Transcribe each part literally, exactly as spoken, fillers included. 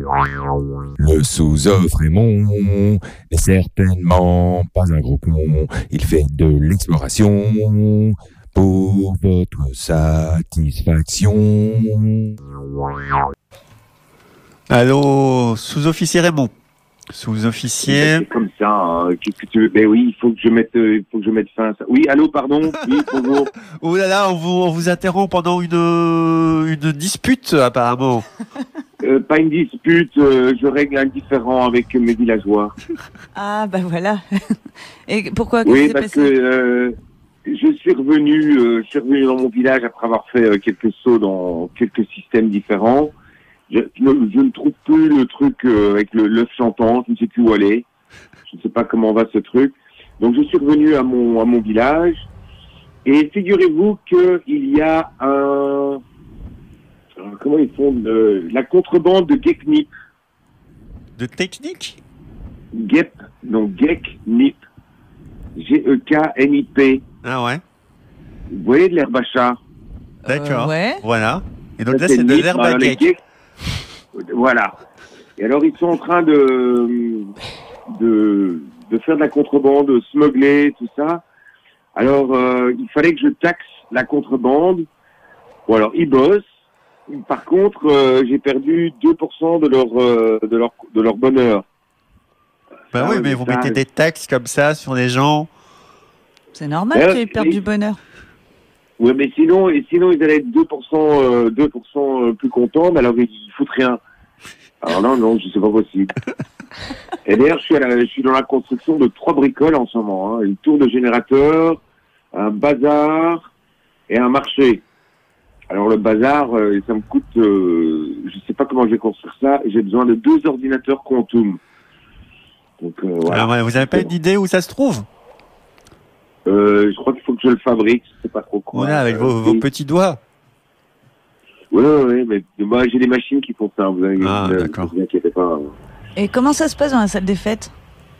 Le sous-offre Raymond n'est certainement pas un gros con. Il fait de l'exploration pour votre satisfaction. Allô, sous-officier Raymond. Sous-officier. C'est comme ça. Hein. Qu'est-ce que tu veux? Ben oui, il faut que je mette, euh, il faut que je mette fin à ça. Oui, allô, pardon. Oui, bonjour. Oh là là, on vous, on vous interrompt pendant une, une dispute apparemment. Euh, pas une dispute. Euh, je règle un différend avec mes villageois. Ah bah voilà. Et pourquoi? Oui, Qu'est-ce qui s'est parce passé? que euh, je suis revenu, euh, je suis revenu dans mon village après avoir fait euh, quelques sauts dans quelques systèmes différents. Je, je, je ne trouve plus le truc euh, avec le l'œuf chantant, je ne sais plus où aller. Je ne sais pas comment va ce truc. Donc je suis revenu à mon à mon village et figurez-vous que il y a un comment ils font de, la contrebande de Geknip. De technique? Gep, donc Geknip. G E K N I P. Ah ouais. Vous voyez de l'herbe à chat? D'accord. Euh, ouais. Voilà. Et donc Ça, là, c'est de nip, l'herbe à alors, les cake. geeks, voilà. Et alors, ils sont en train de, de, de faire de la contrebande, de smuggler, tout ça. Alors, euh, il fallait que je taxe la contrebande. Bon, alors, ils bossent. Par contre, euh, j'ai perdu deux pour cent de leur, euh, de leur, de leur bonheur. Bah Ah, oui, mais vous ça, mettez des taxes comme ça sur les gens. C'est normal Euh, qu'ils perdent oui. du bonheur. Ouais, mais sinon, et sinon, ils allaient être deux pour cent, euh, deux pour cent plus contents, mais alors ils foutent rien. Alors non, non, c'est pas possible. Et d'ailleurs, je suis, à la, je suis dans la construction de trois bricoles en ce moment. Hein. Une tour de générateur, un bazar et un marché. Alors le bazar, euh, ça me coûte, euh, je sais pas comment je vais construire ça, j'ai besoin de deux ordinateurs Quantum. Donc euh, voilà. Alors, vous n'avez pas une idée où ça se trouve? Euh, je crois qu'il faut que je le fabrique, je sais pas trop quoi. Voilà, avec Euh, vos, vos oui. petits doigts. Oui, oui, mais moi j'ai des machines qui font ça, vous inquiétez, Ah, ne d'accord. vous inquiétez pas. Et comment ça se passe dans la salle des fêtes?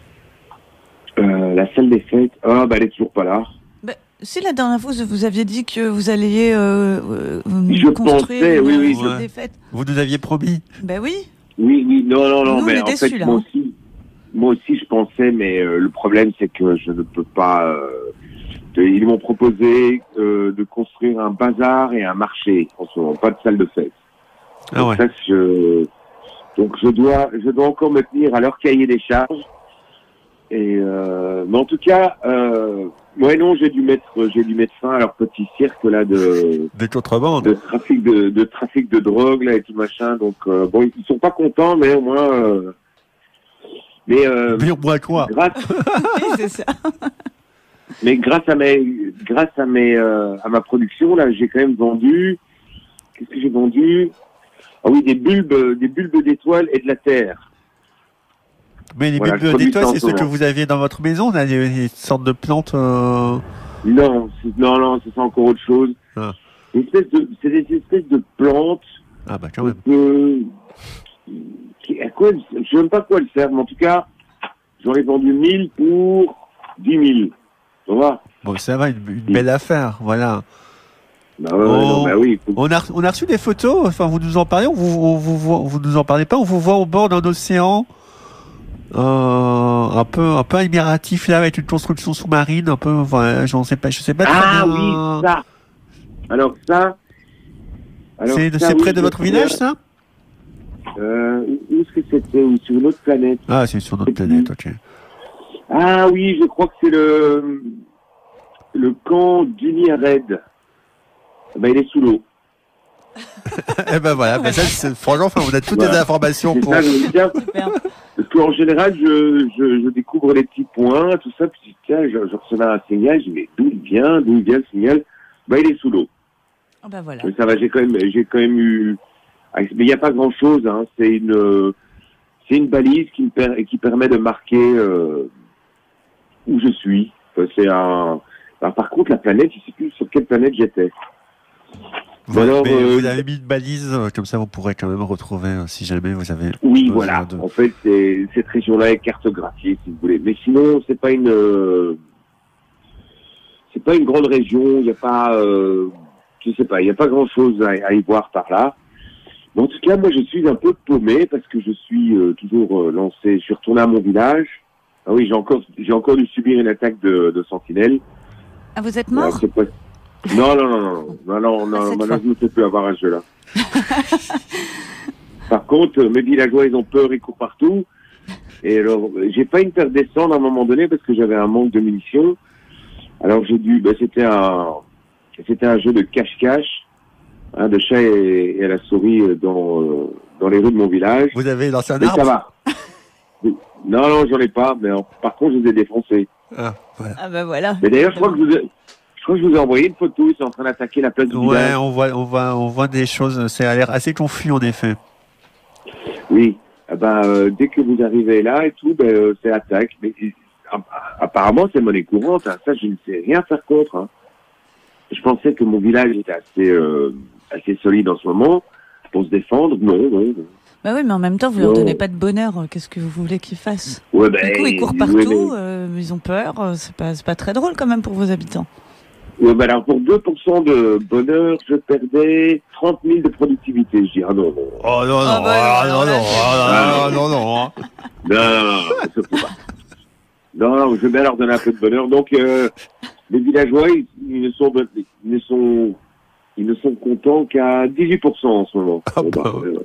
Euh, la salle des fêtes, ah bah elle est toujours pas là. Bah, si la dernière fois vous aviez dit que vous alliez euh, euh, Je construire pensais, une oui, oui, salle je- des fêtes. Vous nous aviez promis. Ben oui. Oui, oui, non, non, non, Nous, on mais est en déçus, fait là, moi hein. aussi, moi aussi je pensais, mais euh, le problème c'est que je ne peux pas. Euh, de- ils m'ont proposé euh, de construire un bazar et un marché en ce moment, pas de salle de fête. Ah Donc ouais. ça, je, donc je dois, je dois encore me tenir à leur cahier des charges. Et euh, mais en tout cas, euh, ouais non, j'ai dû mettre, j'ai dû mettre fin à leur petit cirque là de, Des contrebandes. de trafic de, de trafic de drogue là et tout machin. Donc euh, bon, ils sont pas contents, mais au moins, euh, mais euh, Mais au moins quoi? grâce, Oui, c'est ça. mais grâce à mes, grâce à mes, euh, à ma production là, j'ai quand même vendu. Qu'est-ce que j'ai vendu? Ah oui, des bulbes, des bulbes d'étoiles et de la terre. Mais les Voilà, bulbes je produis d'étoiles, ça en c'est ce ce que moment. vous aviez dans votre maison, là, des, des sortes de plantes. Euh... Non, c'est- non, non, c'est encore autre chose. Ah. Une espèce de, c'est des espèces de plantes. Ah bah quand même. Euh, qui- à quoi, je sais même pas à quoi elles servent, mais en tout cas, j'en ai vendu mille pour dix mille. Tu vois? Bon, ça va, une, une belle affaire, voilà. Bah ouais, ouais, Oh. non, bah oui. faut- On a, on a reçu des photos, enfin vous nous en parlez, on vous, on vous, voit- vous nous en parlez pas, on vous voit au bord d'un océan, euh, un peu, un peu admiratif là, avec une construction sous-marine, un peu, voilà, je sais pas, je sais pas très Ah bien. oui, ça. Alors ça. alors C'est, ça, c'est oui, près de je votre me village, souviens. ça? Euh, où est-ce que c'était? Ou sur une autre planète? Ah, c'est sur notre planète, ok. Ah oui, je crois que c'est le le camp d'Unired. Ben, il est sous l'eau. Eh ben voilà, ben ça, c'est, franchement, enfin, on a toutes Voilà. les informations C'est pour. ça, je me dis, tiens, Super. parce qu'en général, je, je, je découvre les petits points, tout ça, puis tiens, je, je recevais un signal, je dis, mais d'où il vient, d'où il vient le signal? Ben, il est sous l'eau. Ah ben voilà. Mais ça va, j'ai quand même, j'ai quand même eu, mais il n'y a pas grand chose, hein, c'est une, c'est une balise qui me per, qui permet de marquer, euh, où je suis. Enfin, c'est un, alors, par contre, la planète, je sais plus sur quelle planète j'étais. Vous, alors, mais euh, vous avez mis une balise, euh, comme ça vous pourrez quand même retrouver euh, si jamais vous avez. Oui, besoin voilà. de- En fait, c'est, cette région-là est cartographiée, si vous voulez. Mais sinon, c'est pas une, euh, c'est pas une grande région. Il n'y a pas, euh, je sais pas, il n'y a pas grand-chose à, à y voir par là. Mais en tout cas, moi, je suis un peu paumé parce que je suis euh, toujours euh, lancé. Je suis retourné à mon village. Ah oui, j'ai encore, j'ai encore dû subir une attaque de, de sentinelle. Ah, vous êtes Ouais, mort? c'est pas... Non, non, non, non, non, non, non, Ah, cette maintenant fois. je ne peux plus avoir un jeu là. Par contre, euh, mes villageois, ils ont peur, ils courent partout. Et alors, euh, j'ai failli me faire descendre à un moment donné parce que j'avais un manque de munitions. Alors j'ai dû, ben, c'était un, c'était un jeu de cache-cache, hein, de chat et, et à la souris euh, dans, euh, dans les rues de mon village. Vous avez lancé un Mais ça arbre? va. Non, non, j'en ai pas, mais euh, par contre, je les ai défoncés. Ah, voilà. Ah bah voilà. Mais d'ailleurs, je crois que je vous ai, je crois que je vous ai envoyé une photo, ils sont en train d'attaquer la place du Ouais, village. on voit, on voit, on voit des choses. Ça a l'air assez confus en effet. Oui. Eh ben, euh, dès que vous arrivez là et tout, ben, euh, c'est attaque. Mais euh, apparemment, c'est monnaie courante. Hein. Ça, je ne sais rien faire contre. Hein. Je pensais que mon village était assez, euh, assez solide en ce moment pour se défendre. Non, non, non. Bah oui, mais en même temps, vous leur Non. donnez pas de bonheur. Qu'est-ce que vous voulez qu'ils fassent? Ouais, ben, Du coup, ils courent ouais, partout, mais- euh, ils ont peur. euh, C'est pas, c'est pas très drôle quand même pour vos habitants. ouais, ben, alors, pour deux pour cent de bonheur, je perdais trente mille de productivité. Je dis, ah non, non. Oh non, non, Ah bah, ah, alors non, là, non, c'est- ah, non, non, non, hein. Non, non, non, non, ça faut pas. Non, non, je vais bien leur donner un peu de bonheur. Donc, euh, les villageois, ils, ils ne sont, ils ne sont, ils ne sont contents qu'à dix-huit pour cent en ce moment. Ah Bon, bah, bah, euh,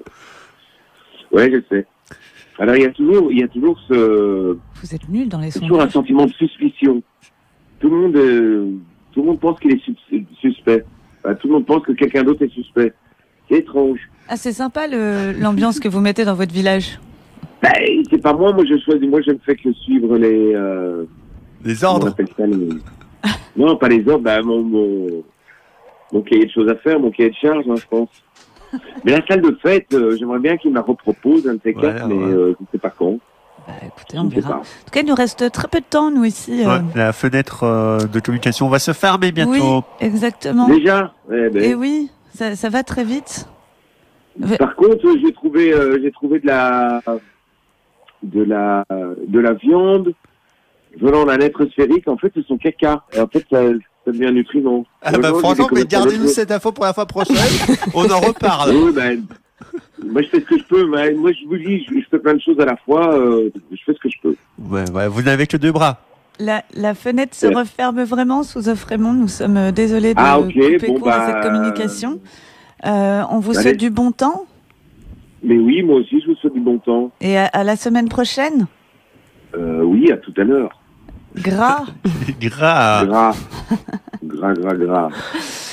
ouais, je sais. Alors, il y a toujours, il y a toujours ce, Vous êtes nuls dans les c'est toujours un sondages. sentiment de suspicion. Tout le monde, euh, tout le monde pense qu'il est sus- suspect. Enfin, tout le monde pense que quelqu'un d'autre est suspect. C'est étrange. Ah, c'est sympa le- l'ambiance que vous mettez dans votre village. Ben, c'est pas moi, moi je choisis, moi je ne fais que suivre les, euh, Les comment on ordres. appelle ça, les... Non, pas les ordres, ben, mon, mon, mon cahier de choses à faire, mon cahier de charge, hein, je pense. Mais la salle de fête, euh, j'aimerais bien qu'il me la repropose, un de ces Voilà, quatre, mais ouais. euh, je ne sais pas quand. Bah écoutez, Je on ne sais verra. pas. En tout cas, il nous reste très peu de temps, nous ici. euh. Ouais, la fenêtre euh, de communication va se fermer bientôt. Oui, exactement. Déjà eh ben, Et oui, ça, ça va très vite. Ouais. Par contre, euh, j'ai trouvé, euh, j'ai trouvé de la, de la, de la viande venant d'un être sphérique. En fait, c'est son caca. Et en fait, ça, ça devient un nutriment. Ah bah Vraiment, j'ai franchement, mais découvert ça gardez-nous l'autre cette info pour la fois prochaine. On en reparle. jour. Oui, ben, moi, je fais ce que je peux. Mais moi, je vous dis, je, je fais plein de choses à la fois. euh, je fais ce que je peux. Ouais, ouais, vous n'avez que deux bras. La, la fenêtre se Ouais. referme vraiment sous Offremont. Nous sommes euh, désolés de Ah, ok, couper bon, court à bah, cette communication. Euh, on vous allez. souhaite du bon temps Mais oui, moi aussi, je vous souhaite du bon temps. et à, à la semaine prochaine. Euh, oui, à tout à l'heure. Gras. Gras. Gras. Gras, gras, gras.